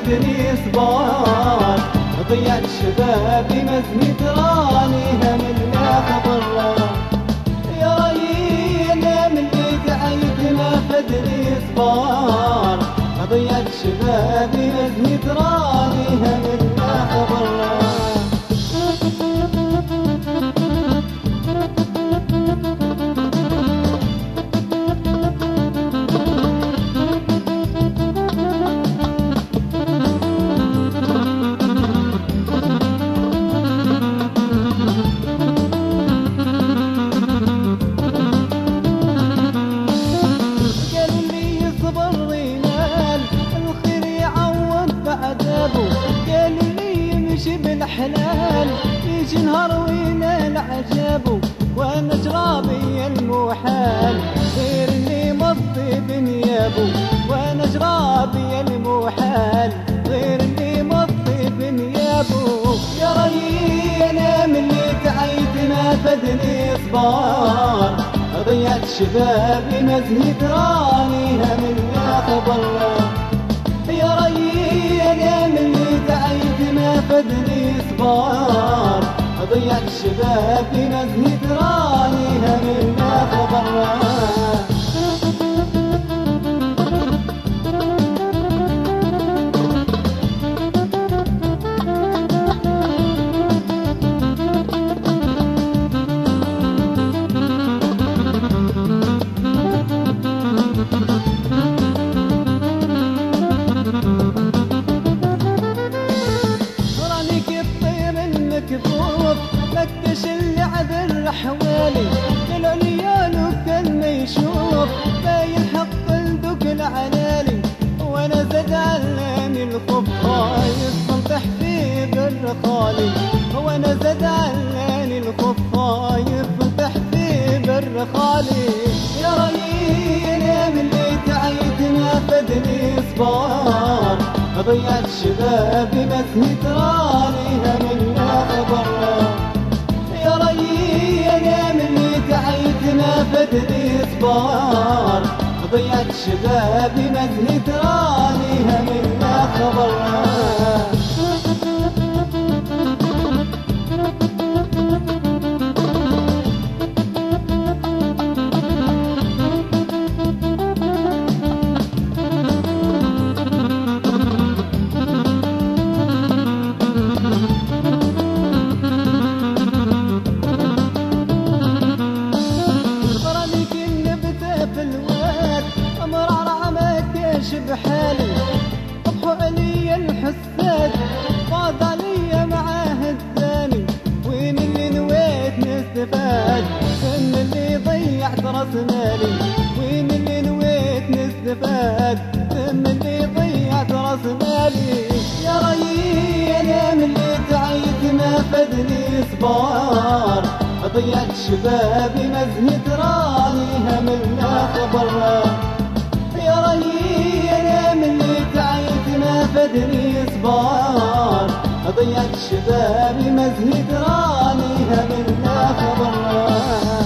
فدني صبار، ضيعت شبابي مزني ترانيها من لا خبر. يا رينا من اللي تعيت ما فدني صبار، ضيعت شبابي مزني ترانيها من لا خبر. قال لي يمشي بالحلال يجي نهار وينال عجابه، وانا جرابي المحال غير اللي مضي بنيابه، وانا جرابي المحال غير اللي مضي بنيابه. يا رينا من اللي تعيت ما فدني صبار، ضيعت شبابي مزني ترانيها من لا خبر. يا رينا من اللي تعيت ما فدني صبار، ضيعت شبابي مزني ترانيها من لا خبر. مكش اللعب الرحوالي للعليان وكل ما يشوف باين حق الذوق العلالي، وانا زاد علاني الخوف خايف صنطح في بر خالي، وانا زاد علاني الخوف خايف صنطح في بر خالي. يا رينا من اللي تعيت ما فدني صبار، ضيعت شبابي مزني ترانيها من لا خبر. يا رينا من اللي تعيت ما فدني صبار، ضيعت شبابي مزني ترانيها من لا خبر. بحالي طبحوا علي الحساد فاض علي معاه الثاني، وين اللي نويت نستفاد من اللي ضيعت راس مالي، وين اللي نويت نستفاد من اللي ضيعت راس مالي. يا رينا من اللي تعيت ما فدني صبار، ضيعت شبابي مزني ترانيها من لا خبر. يا رينا من اللي تعيت ما فدني صبار، ضيعت شبابي مزني ترانيها من لا خبر.